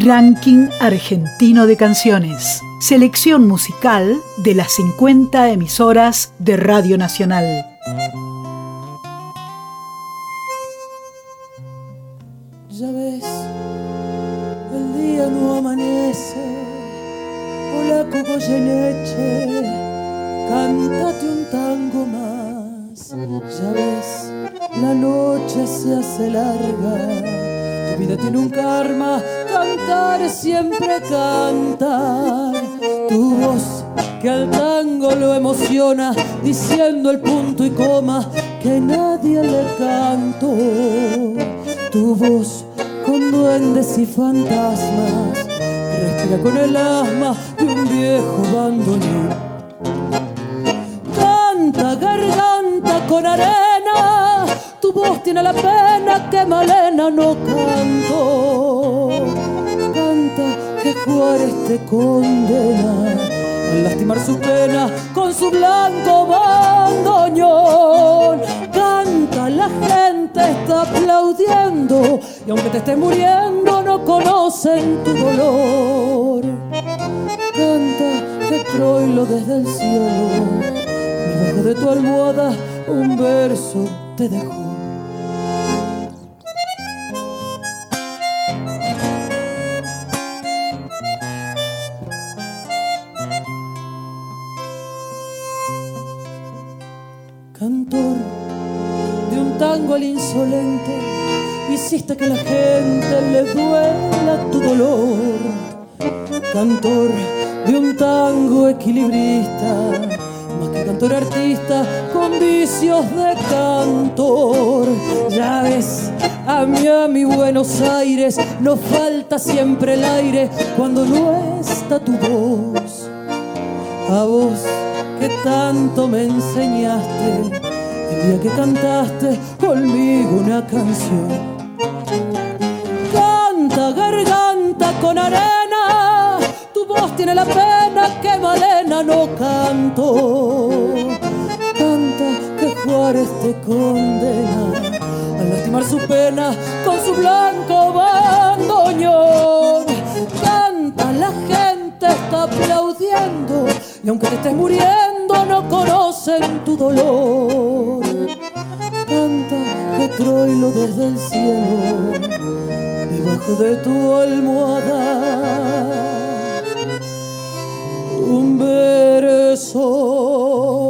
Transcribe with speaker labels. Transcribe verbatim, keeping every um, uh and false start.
Speaker 1: Ranking argentino de canciones. Selección musical de las cincuenta emisoras de Radio Nacional.
Speaker 2: Ya ves, el día no amanece, polaco Goyeneche, cántate un tango más. Ya ves, la noche se hace larga, tu vida tiene un karma, cantar es siempre cantar. Tu voz que al tango lo emociona, diciendo el punto y coma que nadie le cantó. Tu voz con duendes y fantasmas respira con el asma de un viejo bandoneón. Canta garganta con arena, tu voz tiene la pena que Malena no cantó. Canta que Juárez te condena al lastimar su pena con su blanco bandoneón. Canta, la gente está aplaudiendo y aunque te estés muriendo no conocen tu dolor. Canta que Troilo desde el cielo, debajo de tu almohada un verso te dejó. Cantor de un tango al insolente, hiciste que la gente le duela tu dolor. Cantor de un tango equilibrista, más que cantor artista, con vicios de cantor. Ya ves, a Miami, Buenos Aires, nos falta siempre el aire cuando no está tu voz. A vos que tanto me enseñaste el día que cantaste conmigo una canción. Canta garganta con arena, tu voz tiene la pena que Malena no cantó. Canta que Juárez te condena al lastimar su pena con su blanco bandoneón. Canta, la gente está aplaudiendo y aunque te estés muriendo no conocen tu dolor. Canta que Troilo desde el cielo, debajo de tu almohada un verso